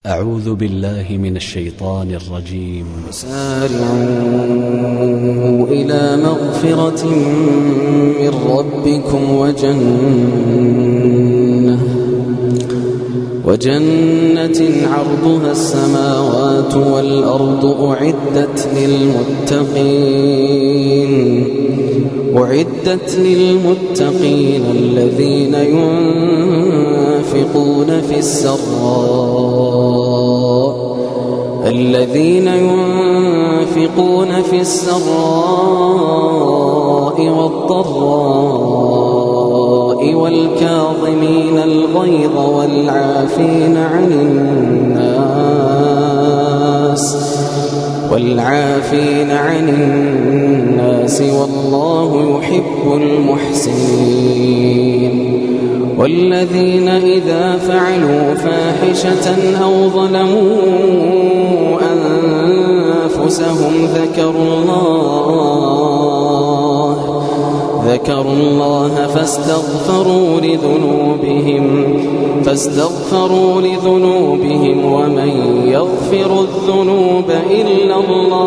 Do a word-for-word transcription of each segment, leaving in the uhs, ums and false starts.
أعوذ بالله من الشيطان الرجيم. سارعوا إلى مغفرة من ربكم وجنة وجنة عرضها السماوات والأرض أعدت للمتقين أعدت للمتقين الذين ينفقون في السراء الذين ينفقون في السراء والضراء والكاظمين الغيظ والعافين عن الناس والعافين عن الناس والله يحب المحسنين والذين إذا فعلوا فاحشة أو ظلموا أنفسهم ذكروا الله ذكروا الله فاستغفروا لذنوبهم فاستغفروا لذنوبهم ومن يغفر الذنوب إلا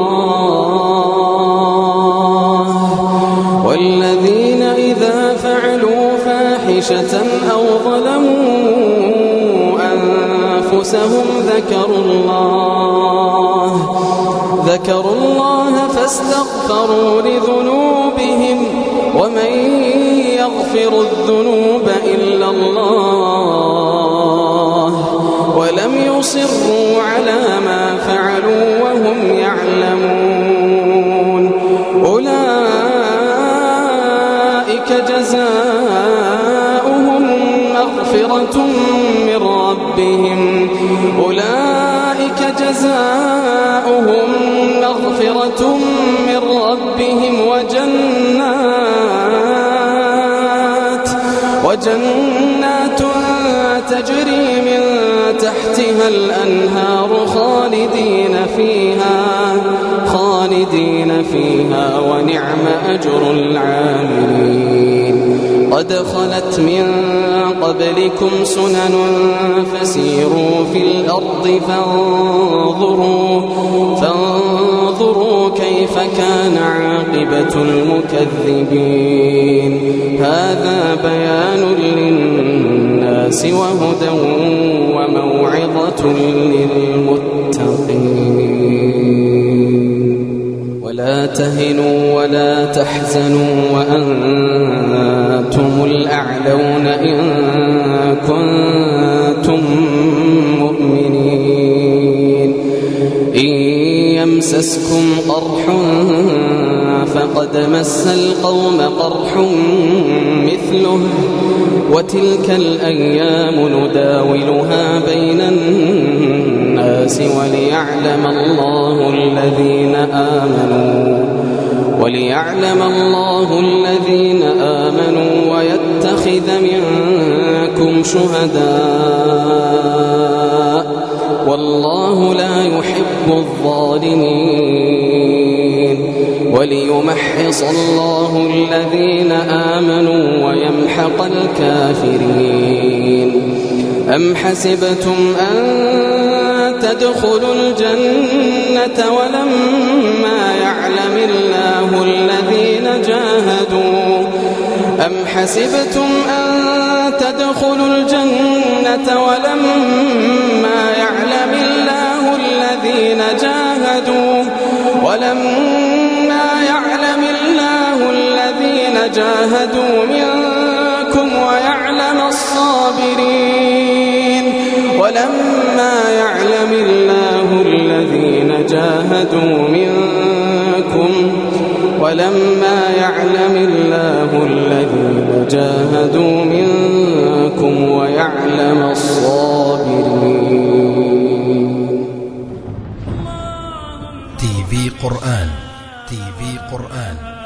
الله والذين إذا فعلوا فاحشة أو ظلموا أنفسهم ذكروا الله ذكروا الله فاستغفروا لذنوبهم ومن يغفر الذنوب إلا الله ولم يصروا على ما فعلوا وهم يعلمون أولئك جزاؤهم مغفرة من ربهم أولئك جزاؤهم مغفرة من ربهم وجنات وجنات تجري من تحتها الأنهار خالدين فيها خالدين فيها ونعم أجر العاملين قد خلت من قبلكم سنن فسيروا في الأرض فانظروا فانظروا كيف كان عاقبة المكذبين هذا بيان للناس وهدى وموعظة للمتقين ولا تهنوا ولا تحزنوا وأنتم الأعلون إن كنتم مؤمنين إن يمسسكم قرح فقد مس القوم قرح مثله وتلك الأيام نداولها بين الناس وليعلم الله الذين آمنوا وليعلم الله الذين آمنوا ويتخذ منكم شهداء والله لا يحب الظالمين وليمحص الله الذين آمنوا ويمحق الكافرين أم حسبتم أن تدخلوا الجنة ولما يعلم الله الذين جاهدوا أم حسبتم أن تدخلوا الجنة ولما يعلم الله الذين جاهدوا ولما يعلم الله الذين جاهدوا منكم ويعلم الصابرين ولما يعلم الله الذين جاهدوا منكم ولما يعلم الله الذين جاهدوا منكم ويعلم الصابرين. تي في قرآن تي في قرآن